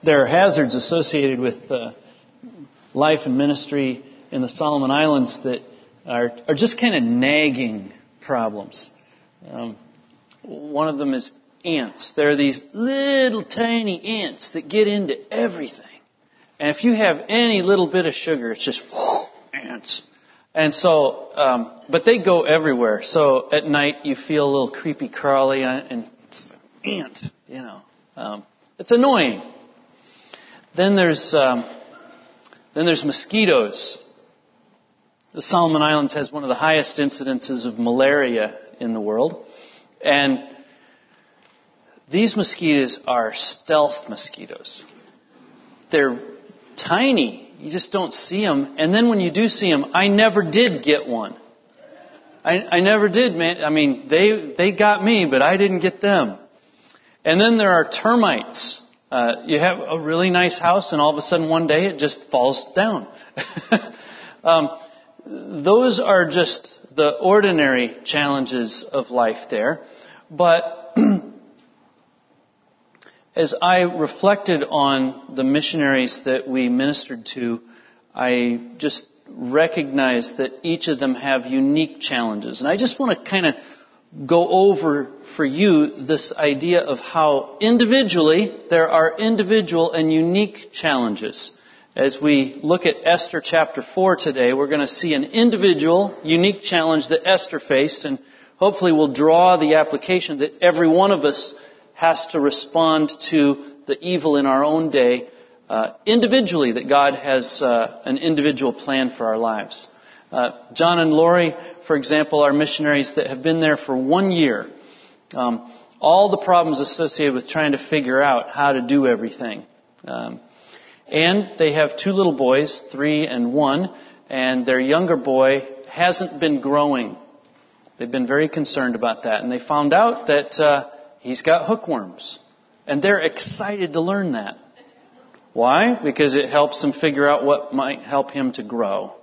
there are hazards associated with life and ministry in the Solomon Islands that are just kind of nagging problems. One of them is ants. There are these little tiny ants that get into everything. And if you have any little bit of sugar, it's just ants. And so, but they go everywhere. So at night you feel a little creepy crawly and it's an ant, you know. It's annoying. Then there's mosquitoes. The Solomon Islands has one of the highest incidences of malaria in the world. And these mosquitoes are stealth mosquitoes. They're tiny. You just don't see them. And then when you do see them, I never did get one. I never did, man. I mean, they got me, but I didn't get them. And then there are termites. You have a really nice house, and all of a sudden one day it just falls down. Those are just the ordinary challenges of life there. But as I reflected on the missionaries that we ministered to, I just recognized that each of them have unique challenges. And I just want to kind of go over for you this idea of how individually there are individual and unique challenges. As we look at Esther chapter 4 today, we're going to see an individual, unique challenge that Esther faced, and hopefully we'll draw the application that every one of us has to respond to the evil in our own day individually, that God has an individual plan for our lives. John and Lori, for example, are missionaries that have been there for 1 year. All the problems associated with trying to figure out how to do everything. And they have 2 little boys, 3 and 1, and their younger boy hasn't been growing. They've been very concerned about that. And they found out that he's got hookworms. And they're excited to learn that. Why? Because it helps them figure out what might help him to grow.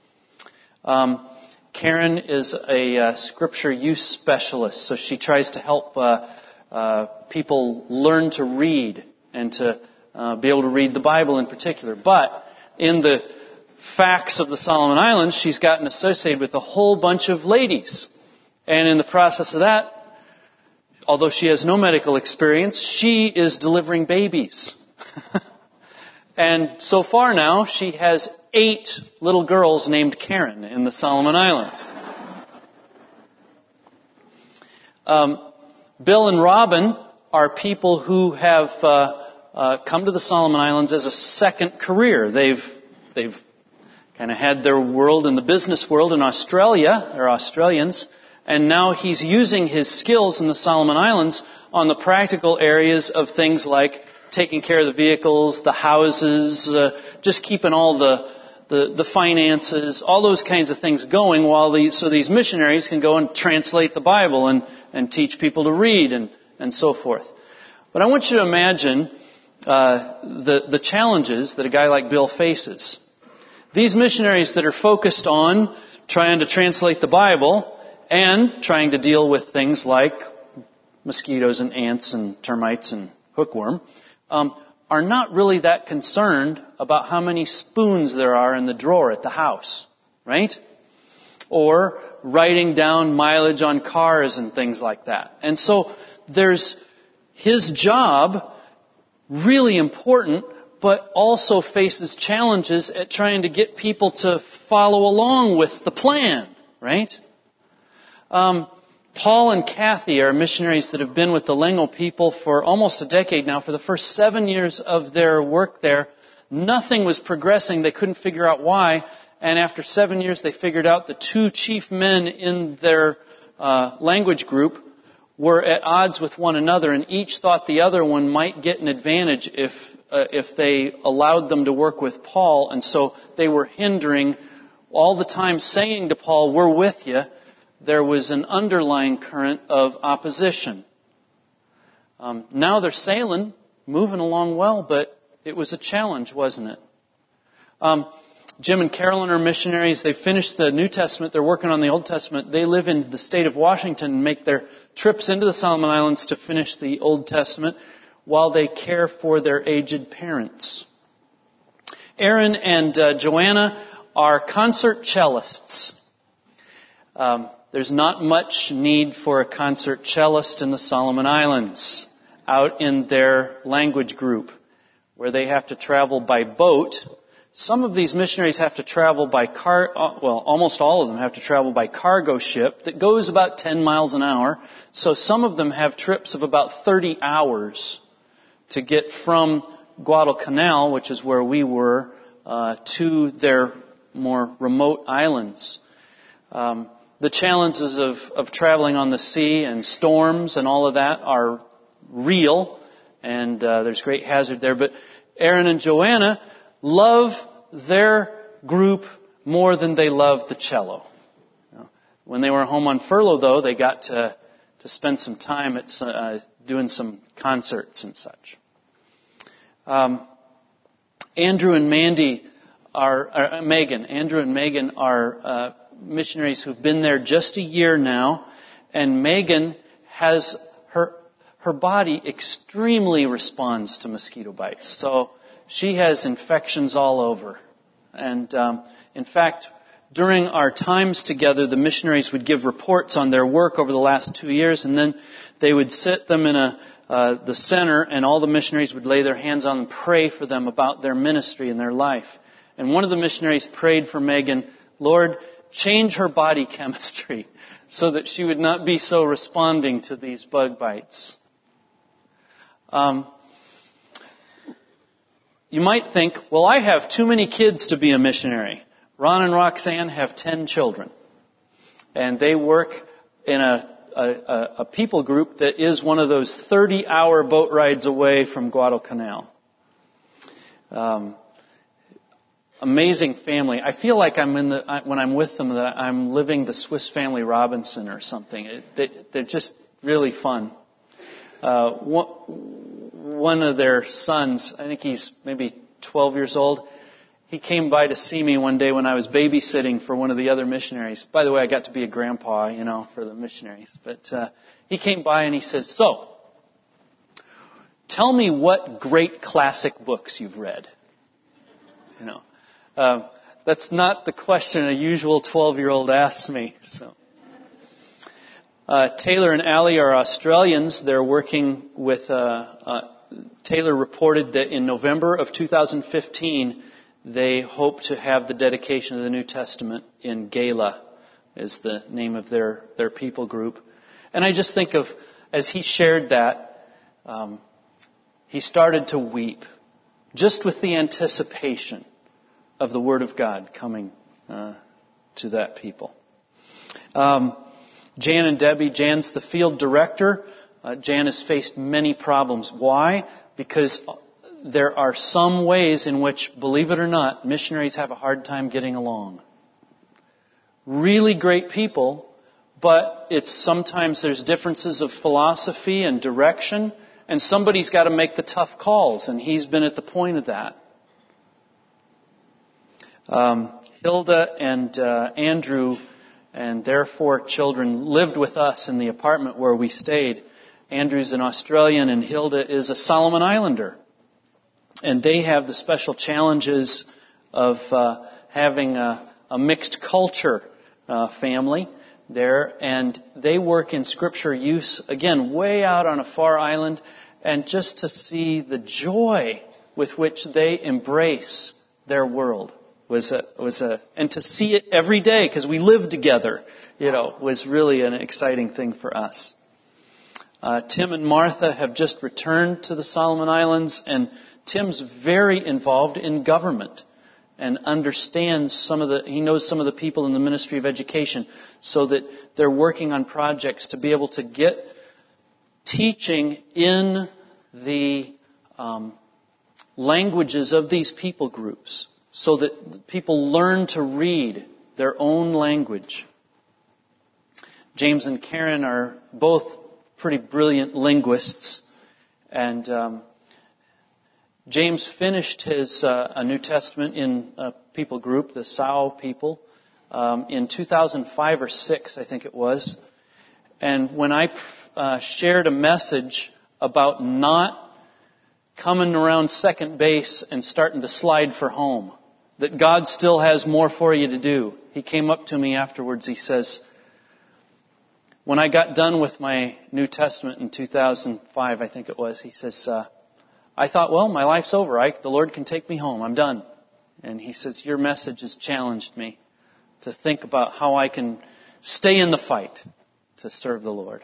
Karen is a scripture use specialist, so she tries to help people learn to read and to be able to read the Bible in particular. But in the facts of the Solomon Islands, she's gotten associated with a whole bunch of ladies. And in the process of that, although she has no medical experience, she is delivering babies. And so far now, she has 8 little girls named Karen in the Solomon Islands. Bill and Robin are people who have come to the Solomon Islands as a second career. They've kind of had their world in the business world in Australia. They're Australians. And now he's using his skills in the Solomon Islands on the practical areas of things like taking care of the vehicles, the houses, just keeping all the finances, all those kinds of things going so these missionaries can go and translate the Bible and teach people to read and so forth. But I want you to imagine the challenges that a guy like Bill faces. These missionaries that are focused on trying to translate the Bible and trying to deal with things like mosquitoes and ants and termites and hookworm, are not really that concerned about how many spoons there are in the drawer at the house, right? Or writing down mileage on cars and things like that. And so there's his job, really important, but also faces challenges at trying to get people to follow along with the plan, right? Paul and Kathy are missionaries that have been with the Lengo people for almost a decade now. For the first 7 years of their work there, nothing was progressing. They couldn't figure out why. And after 7 years, they figured out the 2 chief men in their language group were at odds with one another, and each thought the other one might get an advantage if they allowed them to work with Paul. And so they were hindering all the time, saying to Paul, "We're with you." There was an underlying current of opposition. Now they're sailing, moving along well, but it was a challenge, wasn't it? Jim and Carolyn are missionaries. They finished the New Testament. They're working on the Old Testament. They live in the state of Washington and make their trips into the Solomon Islands to finish the Old Testament. while they care for their aged parents. Aaron and Joanna are concert cellists. There's not much need for a concert cellist in the Solomon Islands, out in their language group, where they have to travel by boat. Some of these missionaries have to travel by almost all of them have to travel by cargo ship that goes about 10 miles an hour. So some of them have trips of about 30 hours to get from Guadalcanal, which is where we were, to their more remote islands. The challenges of traveling on the sea and storms and all of that are real, and there's great hazard there. But Aaron and Joanna love their group more than they love the cello. When they were home on furlough, though, they got to spend some time at doing some concerts and such. Andrew and Megan are missionaries who've been there just a year now, and Megan has her body extremely responds to mosquito bites. So she has infections all over. And in fact, during our times together, the missionaries would give reports on their work over the last 2 years, and then they would sit them in the center, and all the missionaries would lay their hands on them and pray for them about their ministry and their life. And one of the missionaries prayed for Megan, Lord, change her body chemistry so that she would not be so responding to these bug bites. You might think, well, I have too many kids to be a missionary. Ron and Roxanne have 10 children. And they work in a people group that is one of those 30-hour boat rides away from Guadalcanal. Amazing family. I feel like when I'm with them that I'm living the Swiss Family Robinson or something. They're just really fun. One of their sons, I think he's maybe 12 years old, he came by to see me one day when I was babysitting for one of the other missionaries. By the way, I got to be a grandpa, for the missionaries. But he came by and he says, so, tell me what great classic books you've read. That's not the question a usual 12-year-old asks me. So, Taylor and Allie are Australians. They're working with, Taylor reported that in November of 2015, they hope to have the dedication of the New Testament in Gala, is the name of their people group. And I just think of, as he shared that, he started to weep, just with the anticipation of the Word of God coming to that people. Jan and Debbie, Jan's the field director. Jan has faced many problems. Why? Because there are some ways in which, believe it or not, missionaries have a hard time getting along. Really great people, but sometimes there's differences of philosophy and direction, and somebody's got to make the tough calls, and he's been at the point of that. Hilda and Andrew and their 4 children lived with us in the apartment where we stayed. Andrew's an Australian and Hilda is a Solomon Islander. And they have the special challenges of having a mixed culture family there. And they work in scripture use, again, way out on a far island. And just to see the joy with which they embrace their world and to see it every day, because we live together, was really an exciting thing for us. Tim and Martha have just returned to the Solomon Islands, and Tim's very involved in government and understands he knows some of the people in the Ministry of Education, so that they're working on projects to be able to get teaching in the languages of these people groups, so that people learn to read their own language. James and Karen are both pretty brilliant linguists, and James finished his a New Testament in a people group, the Sao people, in 2005 or 6, I think it was. And when I shared a message about not coming around second base and starting to slide for home. That God still has more for you to do. He came up to me afterwards. He says, when I got done with my New Testament in 2005, I think it was, he says, I thought, well, my life's over. The Lord can take me home. I'm done. And he says, your message has challenged me to think about how I can stay in the fight to serve the Lord.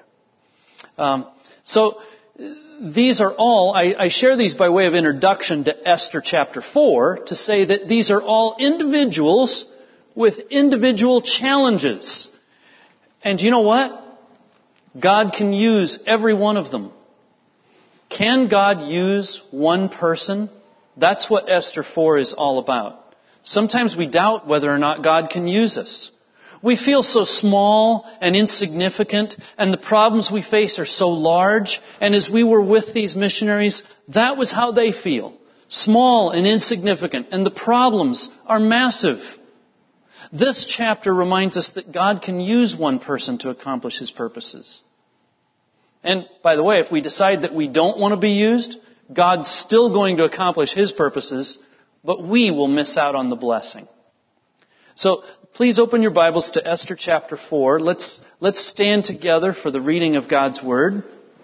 So these are all, I share these by way of introduction to Esther chapter 4 to say that these are all individuals with individual challenges. And you know what? God can use every one of them. Can God use one person? That's what Esther 4 is all about. Sometimes we doubt whether or not God can use us. We feel so small and insignificant, and the problems we face are so large. And as we were with these missionaries, that was how they feel. Small and insignificant, and the problems are massive. This chapter reminds us that God can use one person to accomplish His purposes. And by the way, if we decide that we don't want to be used, God's still going to accomplish His purposes, but we will miss out on the blessing. So please open your Bibles to Esther chapter 4. Let's stand together for the reading of God's Word.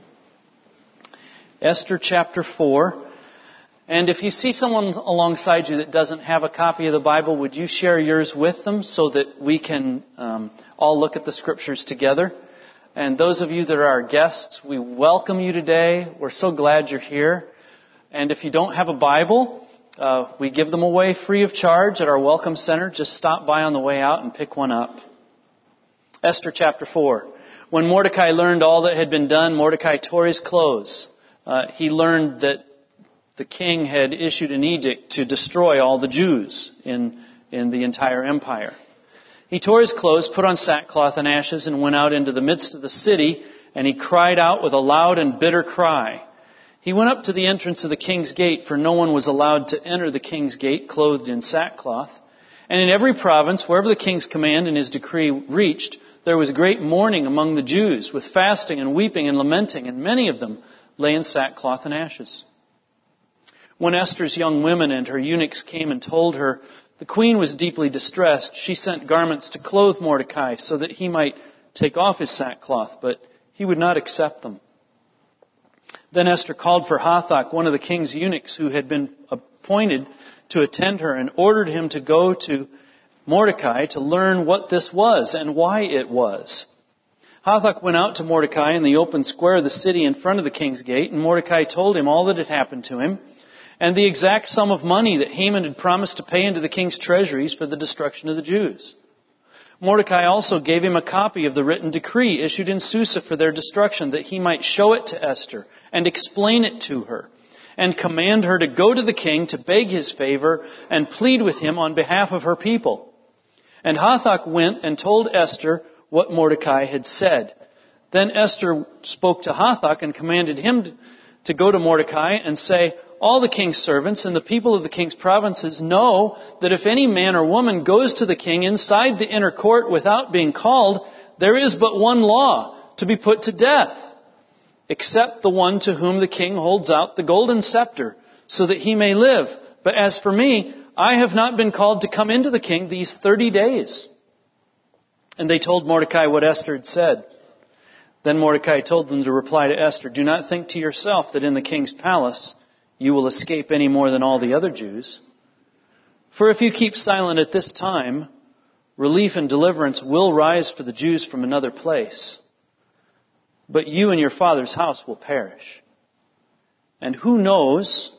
Esther chapter 4. And if you see someone alongside you that doesn't have a copy of the Bible, would you share yours with them so that we can all look at the Scriptures together? And those of you that are our guests, we welcome you today. We're so glad you're here. And if you don't have a Bible, we give them away free of charge at our Welcome Center. Just stop by on the way out and pick one up. Esther chapter 4. When Mordecai learned all that had been done, Mordecai tore his clothes. He learned that the king had issued an edict to destroy all the Jews in the entire empire. He tore his clothes, put on sackcloth and ashes, and went out into the midst of the city, and he cried out with a loud and bitter cry. He went up to the entrance of the king's gate, for no one was allowed to enter the king's gate clothed in sackcloth. And in every province, wherever the king's command and his decree reached, there was great mourning among the Jews, with fasting and weeping and lamenting, and many of them lay in sackcloth and ashes. When Esther's young women and her eunuchs came and told her the queen was deeply distressed, she sent garments to clothe Mordecai so that he might take off his sackcloth, but he would not accept them. Then Esther called for Hathach, one of the king's eunuchs who had been appointed to attend her, and ordered him to go to Mordecai to learn what this was and why it was. Hathach went out to Mordecai in the open square of the city in front of the king's gate, and Mordecai told him all that had happened to him, and the exact sum of money that Haman had promised to pay into the king's treasuries for the destruction of the Jews. Mordecai also gave him a copy of the written decree issued in Susa for their destruction, that he might show it to Esther and explain it to her, and command her to go to the king to beg his favor and plead with him on behalf of her people. And Hathach went and told Esther what Mordecai had said. Then Esther spoke to Hathach and commanded him to go to Mordecai and say, all the king's servants and the people of the king's provinces know that if any man or woman goes to the king inside the inner court without being called, there is but one law, to be put to death, except the one to whom the king holds out the golden scepter, so that he may live. But as for me, I have not been called to come into the king these 30 days. And they told Mordecai what Esther had said. Then Mordecai told them to reply to Esther, do not think to yourself that in the king's palace you will escape any more than all the other Jews. For if you keep silent at this time, relief and deliverance will rise for the Jews from another place. But you and your father's house will perish. And who knows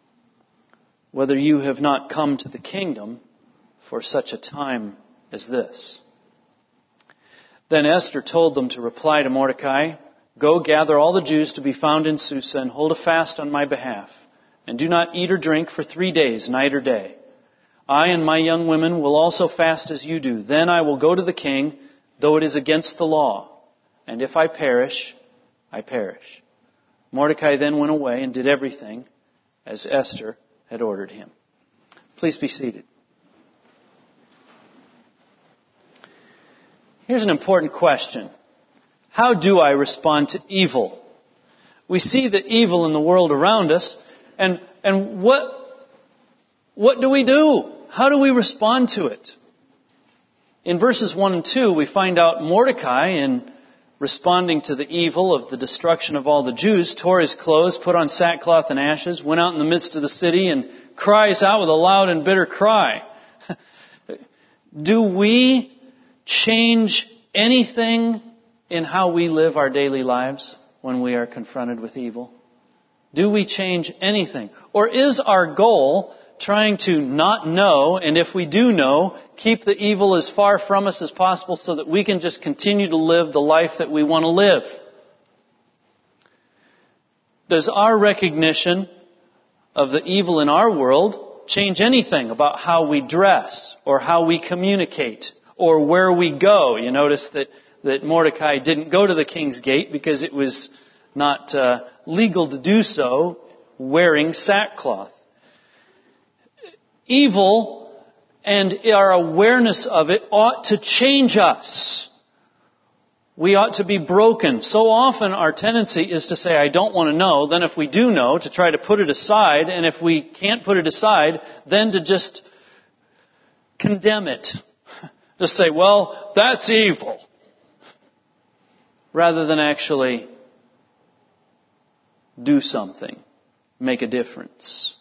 whether you have not come to the kingdom for such a time as this. Then Esther told them to reply to Mordecai, go gather all the Jews to be found in Susa and hold a fast on my behalf. And do not eat or drink for 3 days, night or day. I and my young women will also fast as you do. Then I will go to the king, though it is against the law. And if I perish, I perish. Mordecai then went away and did everything as Esther had ordered him. Please be seated. Here's an important question. How do I respond to evil? We see the evil in the world around us, And what do we do? How do we respond to it? In verses 1 and 2, we find out Mordecai, in responding to the evil of the destruction of all the Jews, tore his clothes, put on sackcloth and ashes, went out in the midst of the city, and cries out with a loud and bitter cry. Do we change anything in how we live our daily lives when we are confronted with evil? Do we change anything? Or is our goal trying to not know, and if we do know, keep the evil as far from us as possible so that we can just continue to live the life that we want to live? Does our recognition of the evil in our world change anything about how we dress or how we communicate or where we go? You notice that Mordecai didn't go to the king's gate because it was not legal to do so wearing sackcloth. Evil and our awareness of it ought to change us. We ought to be broken. So often our tendency is to say, I don't want to know. Then if we do know, to try to put it aside. And if we can't put it aside, then to just condemn it. Just say, well, that's evil. Rather than actually do something. Make a difference.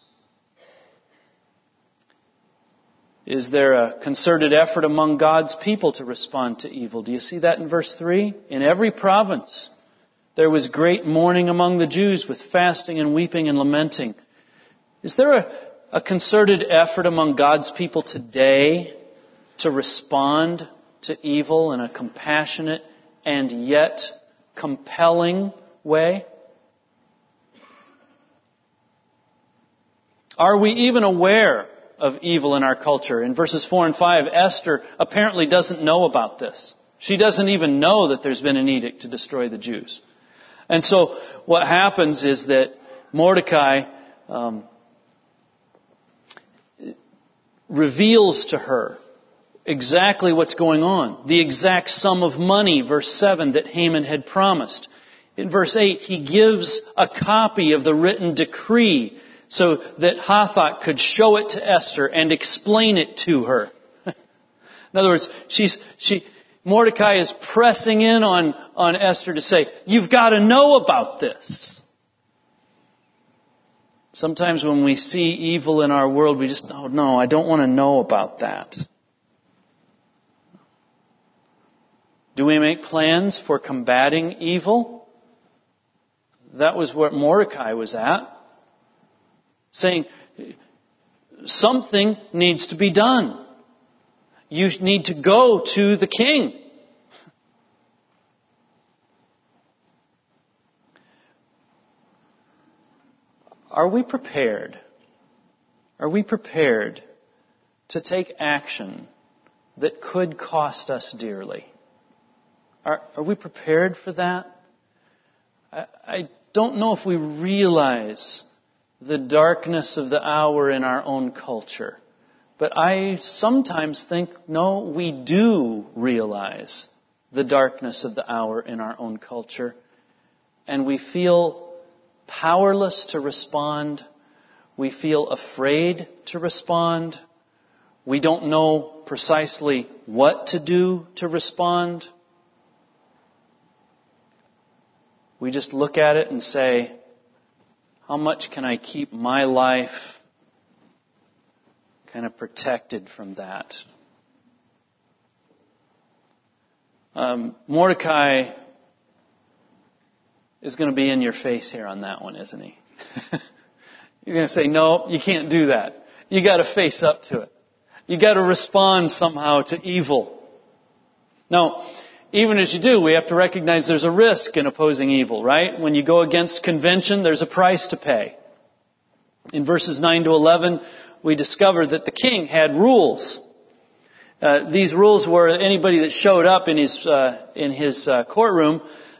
Is there a concerted effort among God's people to respond to evil? Do you see that in verse 3? In every province there was great mourning among the Jews with fasting and weeping and lamenting. Is there a concerted effort among God's people today to respond to evil in a compassionate and yet compelling way? Are we even aware of evil in our culture? In verses 4 and 5, Esther apparently doesn't know about this. She doesn't even know that there's been an edict to destroy the Jews. And so what happens is that Mordecai reveals to her exactly what's going on. The exact sum of money, verse 7, that Haman had promised. In verse 8, he gives a copy of the written decree so that Hathach could show it to Esther and explain it to her. In other words, Mordecai is pressing in on Esther to say, you've got to know about this. Sometimes when we see evil in our world, we just, oh no, I don't want to know about that. Do we make plans for combating evil? That was what Mordecai was at. Saying, something needs to be done. You need to go to the king. Are we prepared? Are we prepared to take action that could cost us dearly? Are we prepared for that? I don't know if we realize the darkness of the hour in our own culture. But I sometimes think, no, we do realize the darkness of the hour in our own culture. And we feel powerless to respond. We feel afraid to respond. We don't know precisely what to do to respond. We just look at it and say, how much can I keep my life kind of protected from that? Mordecai is going to be in your face here on that one, isn't he? He's going to say, no, you can't do that. You got to face up to it. You got to respond somehow to evil. Now, even as you do, we have to recognize there's a risk in opposing evil, right? When you go against convention, there's a price to pay. In verses 9 to 11, we discover that the king had rules. These rules were anybody that showed up in his courtroom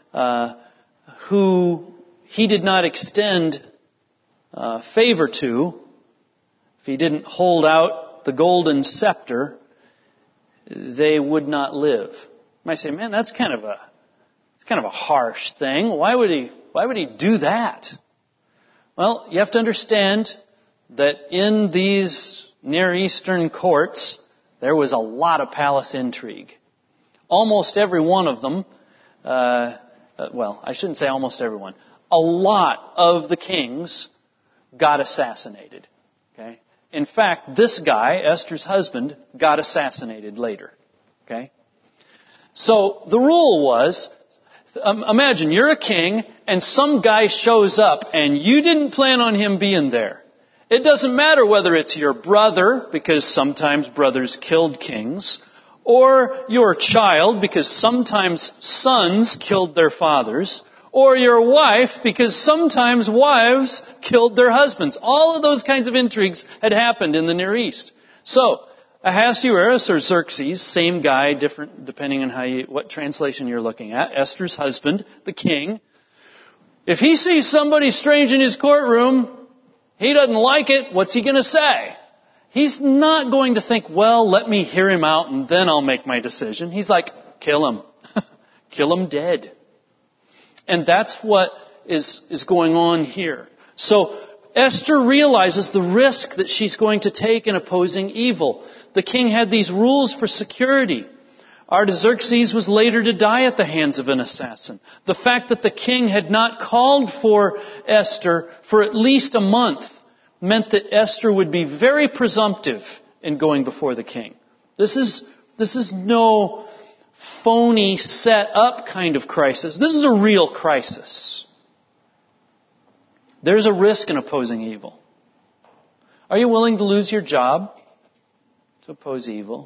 who he did not extend favor to, if he didn't hold out the golden scepter, they would not live. You might say, man, that's kind of a harsh thing. Why would he do that? Well, you have to understand that in these Near Eastern courts, there was a lot of palace intrigue. Almost every one of them, I shouldn't say almost everyone, a lot of the kings got assassinated. Okay? In fact, this guy, Esther's husband, got assassinated later. Okay? So the rule was, imagine you're a king and some guy shows up and you didn't plan on him being there. It doesn't matter whether it's your brother, because sometimes brothers killed kings, or your child, because sometimes sons killed their fathers, or your wife, because sometimes wives killed their husbands. All of those kinds of intrigues had happened in the Near East. So, Ahasuerus or Xerxes, same guy, different depending on what translation you're looking at, Esther's husband, the king, if he sees somebody strange in his courtroom, he doesn't like it, what's he going to say? He's not going to think, well, let me hear him out and then I'll make my decision. He's like, kill him. Kill him dead. And that's what is going on here. So Esther realizes the risk that she's going to take in opposing evil. The king had these rules for security. Artaxerxes was later to die at the hands of an assassin. The fact that the king had not called for Esther for at least a month meant that Esther would be very presumptive in going before the king. This is no phony set up kind of crisis. This is a real crisis. There's a risk in opposing evil. Are you willing to lose your job to oppose evil?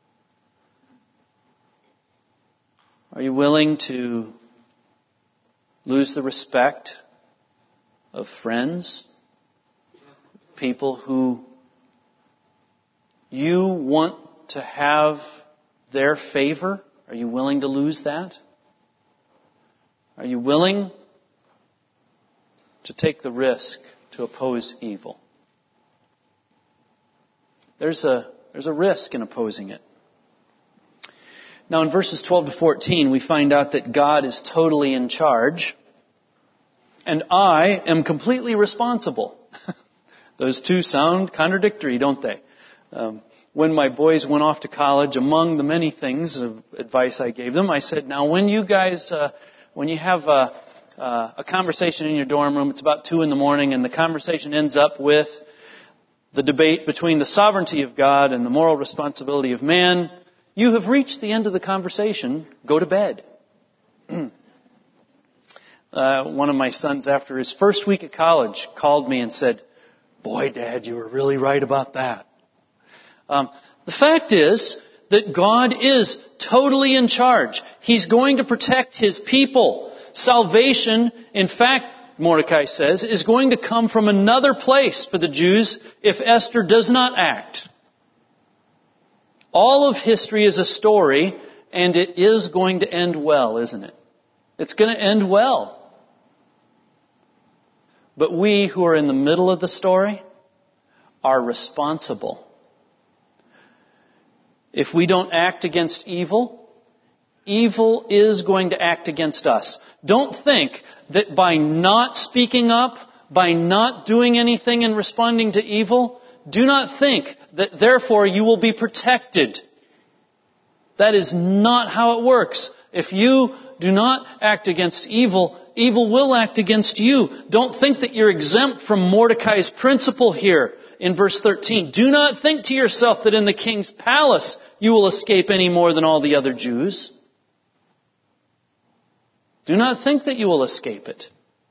Are you willing to lose the respect of friends, people who you want to have their favor? Are you willing to lose that? Are you willing to take the risk to oppose evil? There's a risk in opposing it. Now in verses 12 to 14, we find out that God is totally in charge, and I am completely responsible. Those two sound contradictory, don't they? When my boys went off to college, among the many things of advice I gave them, I said, now when you guys, when you have a conversation in your dorm room, it's about 2 a.m, and the conversation ends up with the debate between the sovereignty of God and the moral responsibility of man, you have reached the end of the conversation. Go to bed. One of my sons, after his first week at college, called me and said, boy, Dad, you were really right about that. The fact is that God is totally in charge. He's going to protect His people. Salvation, in fact, Mordecai says, is going to come from another place for the Jews if Esther does not act. All of history is a story, and it is going to end well, isn't it? It's going to end well. But we who are in the middle of the story are responsible. If we don't act against evil, evil is going to act against us. Don't think that by not speaking up, by not doing anything and responding to evil, do not think that therefore you will be protected. That is not how it works. If you do not act against evil, evil will act against you. Don't think that you're exempt from Mordecai's principle here in verse 13. Do not think to yourself that in the king's palace you will escape any more than all the other Jews. Do not think that you will escape it.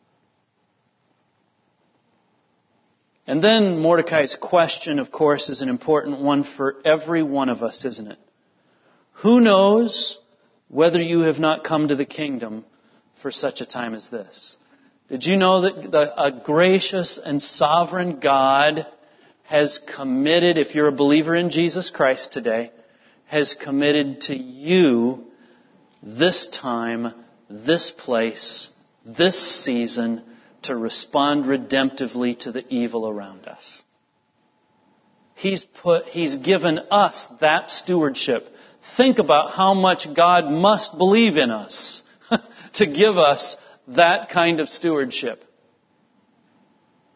And then Mordecai's question, of course, is an important one for every one of us, isn't it? Who knows whether you have not come to the kingdom for such a time as this? Did you know that a gracious and sovereign God has committed, if you're a believer in Jesus Christ today, has committed to you this time, this place, this season, to respond redemptively to the evil around us. He's given us that stewardship. Think about how much God must believe in us to give us that kind of stewardship.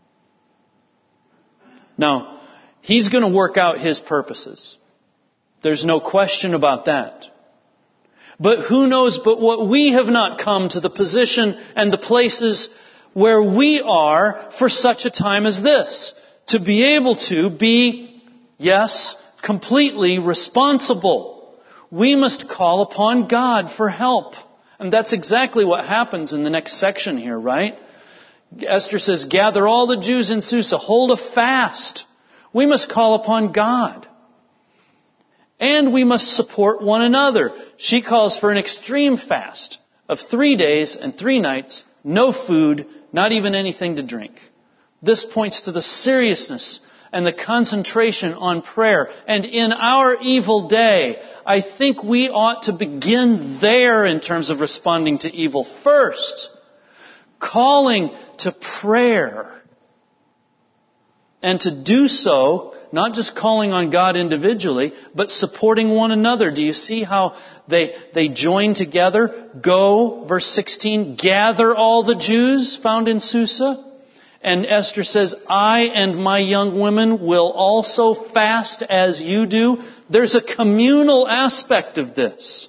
Now, He's going to work out His purposes. There's no question about that. But who knows but what we have not come to the position and the places where we are for such a time as this. To be able to be, yes, completely responsible. We must call upon God for help. And that's exactly what happens in the next section here, right? Esther says, gather all the Jews in Susa, hold a fast. We must call upon God. And we must support one another. She calls for an extreme fast of 3 days and 3 nights, no food, not even anything to drink. This points to the seriousness and the concentration on prayer. And in our evil day, I think we ought to begin there in terms of responding to evil first. Calling to prayer. And to do so, not just calling on God individually, but supporting one another. Do you see how they join together? Go, verse 16, gather all the Jews found in Susa. And Esther says, I and my young women will also fast as you do. There's a communal aspect of this.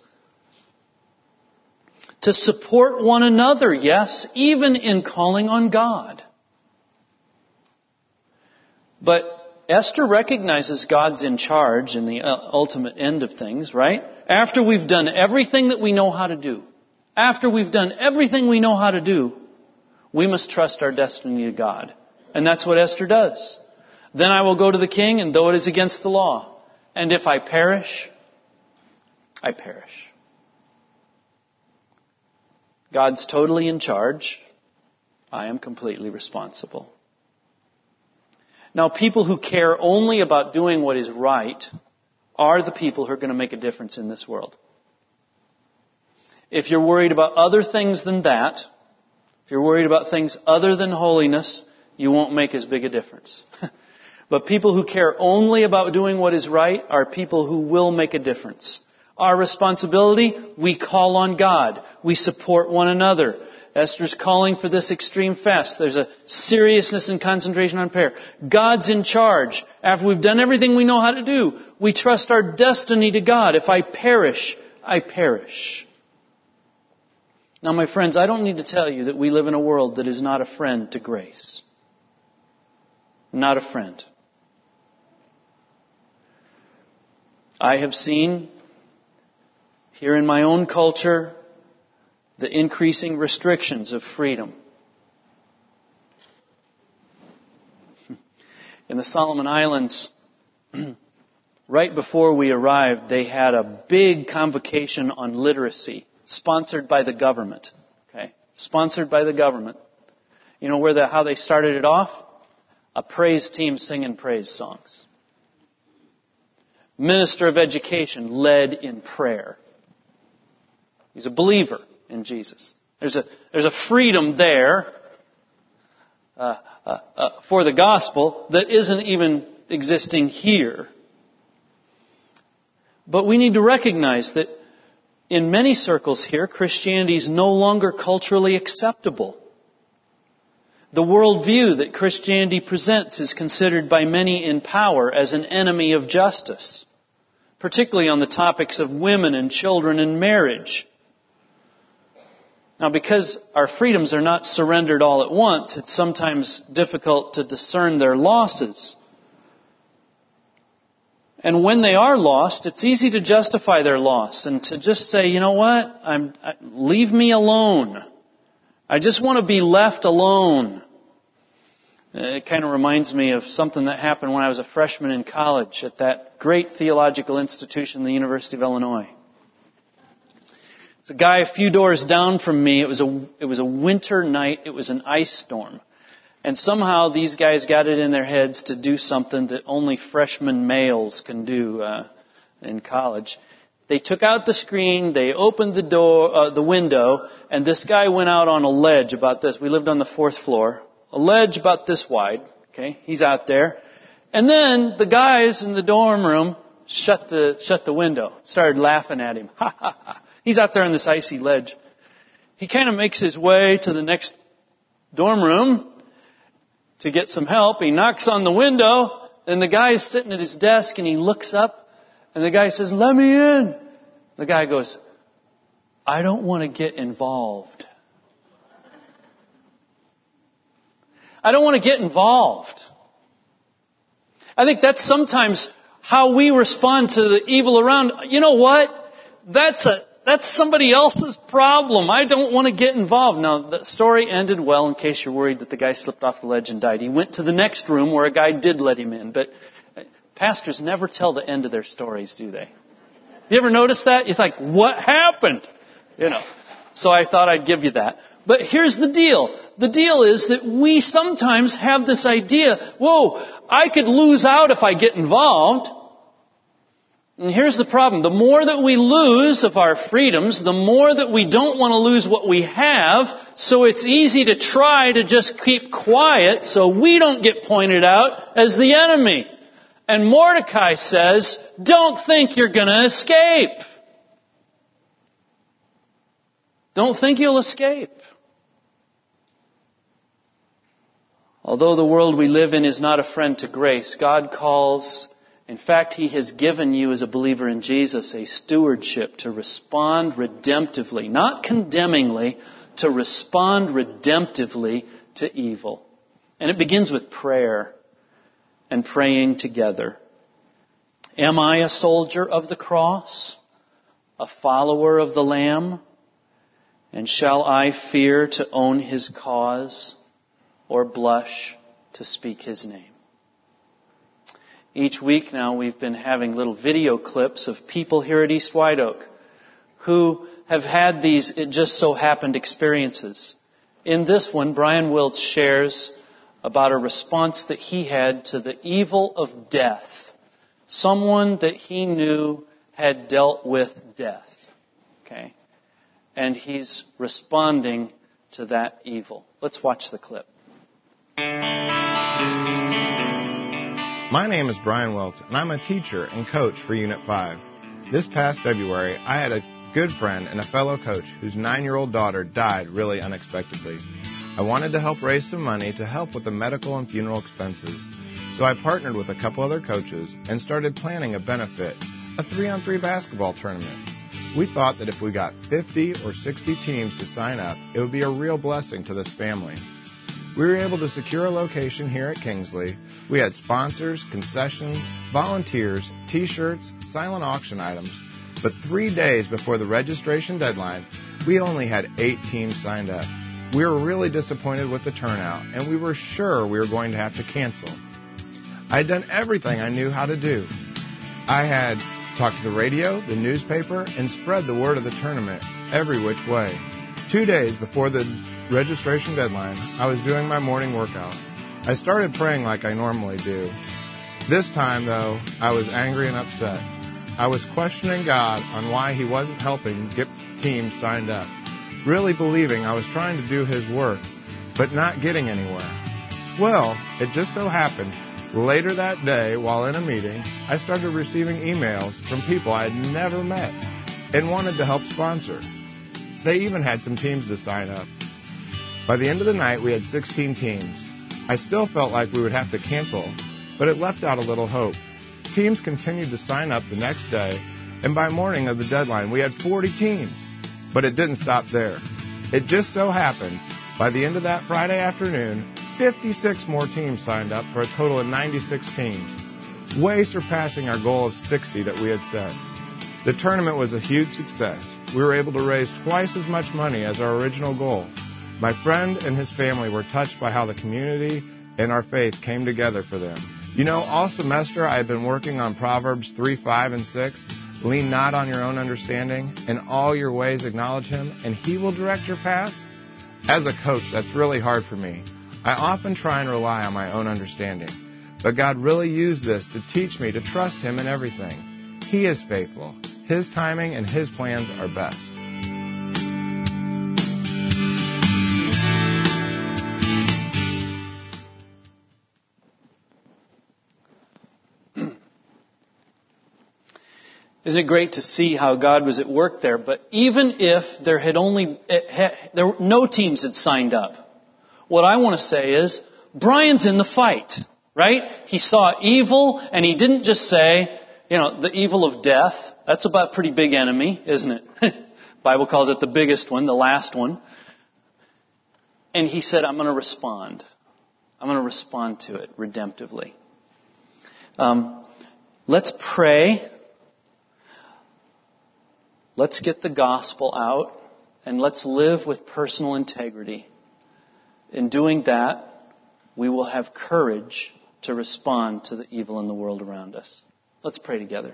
To support one another, yes, even in calling on God. But Esther recognizes God's in charge in the ultimate end of things, right? After we've done everything that we know how to do, we must trust our destiny to God. And that's what Esther does. Then I will go to the king, and though it is against the law, and if I perish, I perish. God's totally in charge. I am completely responsible. Now, people who care only about doing what is right are the people who are going to make a difference in this world. If you're worried about other things than that, if you're worried about things other than holiness, you won't make as big a difference. But people who care only about doing what is right are people who will make a difference. Our responsibility, we call on God. We support one another. Esther's calling for this extreme fast. There's a seriousness and concentration on prayer. God's in charge. After we've done everything we know how to do, we trust our destiny to God. If I perish, I perish. Now, my friends, I don't need to tell you that we live in a world that is not a friend to grace. Not a friend. I have seen here in my own culture the increasing restrictions of freedom. In the Solomon Islands, right before we arrived, they had a big convocation on literacy, sponsored by the government. Okay, sponsored by the government. You know how they started it off? A praise team singing praise songs. Minister of Education led in prayer. He's a believer in Jesus. There's a freedom there for the gospel that isn't even existing here. But we need to recognize that in many circles here, Christianity is no longer culturally acceptable. The worldview that Christianity presents is considered by many in power as an enemy of justice, particularly on the topics of women and children and marriage. Now, because our freedoms are not surrendered all at once, it's sometimes difficult to discern their losses. And when they are lost, it's easy to justify their loss and to just say, you know what, leave me alone. I just want to be left alone. It kind of reminds me of something that happened when I was a freshman in college at that great theological institution, the University of Illinois. It's a guy a few doors down from me. It was a winter night. It was an ice storm. And somehow these guys got it in their heads to do something that only freshman males can do in college. They took out the screen, they opened the window, and this guy went out on a ledge about this. We lived on the 4th floor. A ledge about this wide. Okay, he's out there. And then the guys in the dorm room shut the window, started laughing at him. Ha ha ha. He's out there on this icy ledge. He kind of makes his way to the next dorm room. to get some help. He knocks on the window, and the guy is sitting at his desk, and he looks up, and the guy says, "Let me in." The guy goes, "I don't want to get involved." I don't want to get involved. I think that's sometimes how we respond to the evil around. You know what? That's somebody else's problem. I don't want to get involved. Now, the story ended well, in case you're worried that the guy slipped off the ledge and died. He went to the next room where a guy did let him in. But pastors never tell the end of their stories, do they? You ever notice that? You think, what happened? So I thought I'd give you that. But here's the deal. The deal is that we sometimes have this idea, whoa, I could lose out if I get involved. And here's the problem. The more that we lose of our freedoms, the more that we don't want to lose what we have, so it's easy to try to just keep quiet so we don't get pointed out as the enemy. And Mordecai says, don't think you're going to escape. Don't think you'll escape. Although the world we live in is not a friend to grace, God calls, in fact, He has given you as a believer in Jesus a stewardship to respond redemptively, not condemningly, to respond redemptively to evil. And it begins with prayer and praying together. Am I a soldier of the cross, a follower of the Lamb? And shall I fear to own His cause, or blush to speak His name? Each week now we've been having little video clips of people here at East White Oak who have had these it just so happened experiences. In this one, Brian Wiltz shares about a response that he had to the evil of death. Someone that he knew had dealt with death. Okay? And he's responding to that evil. Let's watch the clip. My name is Brian Welts, and I'm a teacher and coach for Unit 5. This past February, I had a good friend and a fellow coach whose 9-year-old daughter died really unexpectedly. I wanted to help raise some money to help with the medical and funeral expenses, so I partnered with a couple other coaches and started planning a benefit, a 3-on-3 basketball tournament. We thought that if we got 50 or 60 teams to sign up, it would be a real blessing to this family. We were able to secure a location here at Kingsley. We had sponsors, concessions, volunteers, T-shirts, silent auction items. But 3 days before the registration deadline, we only had 8 teams signed up. We were really disappointed with the turnout, and we were sure we were going to have to cancel. I had done everything I knew how to do. I had talked to the radio, the newspaper, and spread the word of the tournament every which way. 2 days before the registration deadline, I was doing my morning workout. I started praying like I normally do. This time, though, I was angry and upset. I was questioning God on why He wasn't helping get teams signed up, really believing I was trying to do His work, but not getting anywhere. Well, it just so happened, later that day, while in a meeting, I started receiving emails from people I had never met and wanted to help sponsor. They even had some teams to sign up. By the end of the night, we had 16 teams. I still felt like we would have to cancel, but it left out a little hope. Teams continued to sign up the next day, and by morning of the deadline, we had 40 teams. But it didn't stop there. It just so happened, by the end of that Friday afternoon, 56 more teams signed up for a total of 96 teams, way surpassing our goal of 60 that we had set. The tournament was a huge success. We were able to raise twice as much money as our original goal. My friend and his family were touched by how the community and our faith came together for them. You know, all semester I have been working on Proverbs 3, 5, and 6. Lean not on your own understanding. In all your ways acknowledge Him, and He will direct your path. As a coach, that's really hard for me. I often try and rely on my own understanding. But God really used this to teach me to trust Him in everything. He is faithful. His timing and His plans are best. Isn't it great to see how God was at work there? But even if no teams had signed up, what I want to say is, Brian's in the fight, right? He saw evil, and he didn't just say, the evil of death. That's about a pretty big enemy, isn't it? Bible calls it the biggest one, the last one. And he said, I'm going to respond. I'm going to respond to it redemptively. Let's pray. Let's get the gospel out. And let's live with personal integrity. In doing that, we will have courage to respond to the evil in the world around us. Let's pray together.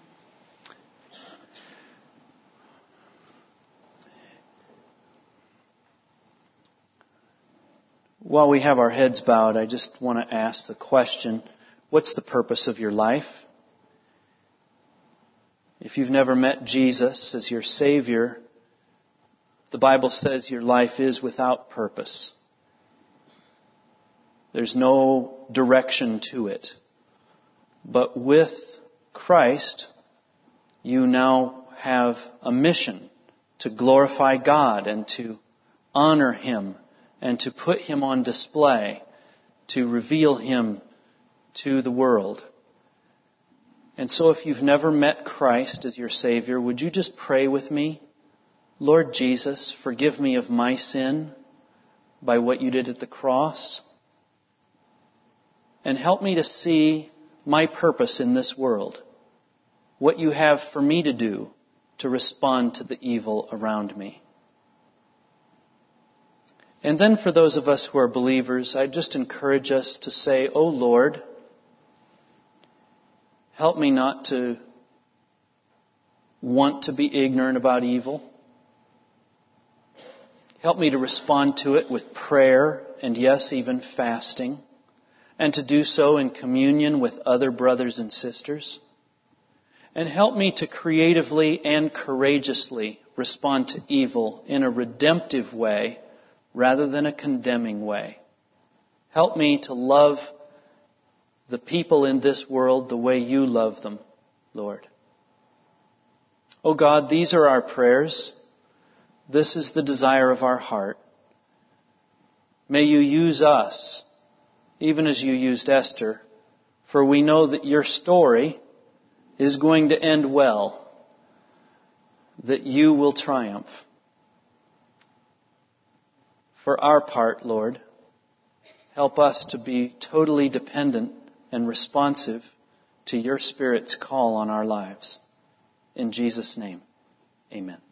While we have our heads bowed, I just want to ask the question, what's the purpose of your life? If you've never met Jesus as your Savior, the Bible says your life is without purpose. There's no direction to it. But with Christ, you now have a mission to glorify God and to honor Him and to put Him on display, to reveal Him to the world. And so if you've never met Christ as your Savior, would you just pray with me? Lord Jesus, forgive me of my sin by what you did at the cross. And help me to see my purpose in this world. What you have for me to do to respond to the evil around me. And then for those of us who are believers, I just encourage us to say, "Oh Lord, help me not to want to be ignorant about evil. Help me to respond to it with prayer and yes, even fasting, and to do so in communion with other brothers and sisters. And help me to creatively and courageously respond to evil in a redemptive way rather than a condemning way. Help me to love the people in this world the way you love them, Lord." Oh God, these are our prayers. This is the desire of our heart. May you use us, even as you used Esther, for we know that your story is going to end well, that you will triumph. For our part, Lord, help us to be totally dependent and responsive to your Spirit's call on our lives. In Jesus' name, amen.